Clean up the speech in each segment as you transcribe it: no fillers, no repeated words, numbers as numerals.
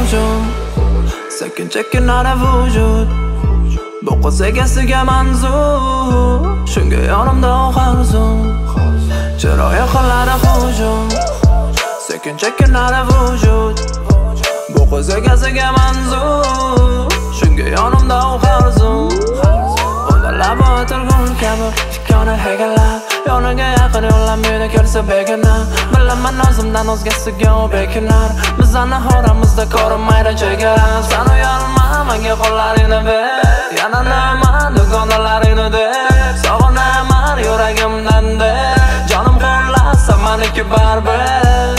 hujum sekin chekinadi vujud bu qiz egasiga manzur shunga yonimda oxir zum chiroyi qiladi hujum sekin chekinadi vujud bu qiz egasiga manzur shunga yonimda oxir zum unda labi o'tirgun kabi tikkani hegallab yoniga yaqin yo'llamaydi kelsa begona bilaman o'zimdan o'zgasiga u bekinar bizani horamizda ko'rinmaydi chegara san uyalma menga qo'llaringni ber yana nima dugonalaringni deb sog'inaman yuragimdan deb jonim qo'llasa meniki baribir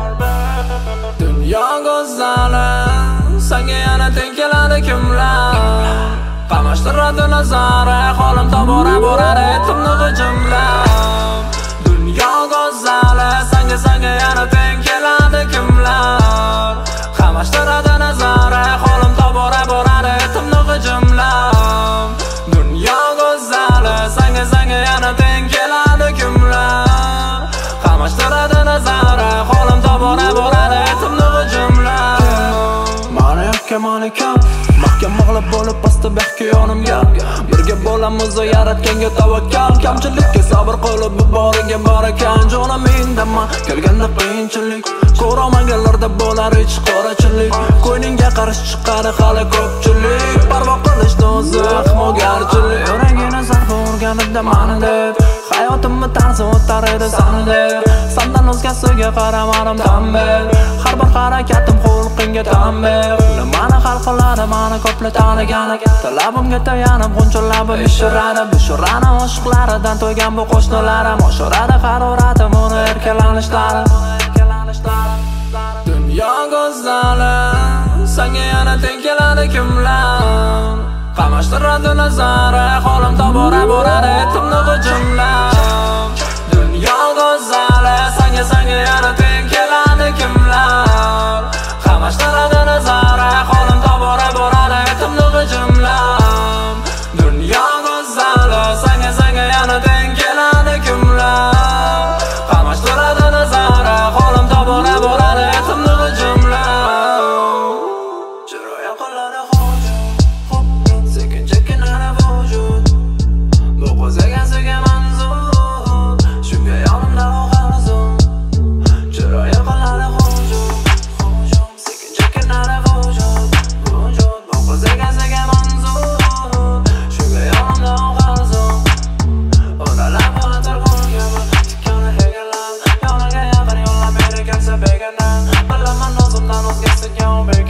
dunyo go'zali senga yana teng keladi kimlar qamashtiradi nazari qo'lim tobora boradi etimni g'ijimlab dunyo go'zali senga yana teng keladi kimlar qamashtiradi nazari qo'lim tobora boradi etimni g'ijimlab dunyo go'zali senga yana teng keladi kimlar qamashtiradi nazari qo'lim tobora boradi etimni g'ijimlab mani yakka malika mahkam mag'lub bo'lib pastda behki yonimga birga bo'lamiz yaratganga tavakkal kamchilikka sabr qilib bu boriga bor ekan jonim indama kelganda qiyinchilik ko'rolmaganlarda bo'lar ich qorachilik ko'yningga qarshi chiqadi hali ko'pchilik parvo qilishni o'zi ahmoqgarchilik yuragini zarba urganida mani deb hayotimni tarzi o'tar edi sani deb sandan o'zgasiga qaramadim tan ber har bir harakatim xulqingga tan ber nimani hal qiladi mani ko'plar tanigani talabimga tayanib g'unchilabim ishiradi bu shurani oshiqlaridan to'ygan bu qo'shnilarim oshiradi haroratim uni erkalanishlari dunyo go'zali senga yana teng keladi kimlar qamashtiradi nazari qo'lim tobora boradi etimni g'ijimlab dunyo go'zali senga yana teng keladi kimlar qamashtiradi nazari qo'lim tobora boradi etimni g'ijimlab dunyo go'zali senga yana teng keladi kimlar qamashtiradi nazari qo'lim tobora boradi etimni g'ijimlab chiroyi qiladi hujum sekin chekinadi vujud bu qiz egasiga manzur shunga yonimda oxir zum chiroyi qiladi hujum sekin chekinadi vujud bu qiz egasiga manzur shunga yonimda oxir zum unda labi o'tirgun kabi tikkani hegallab yoniga yaqin yo'llamaydi kelsa begona bilaman o'zimdan o'zgasiga u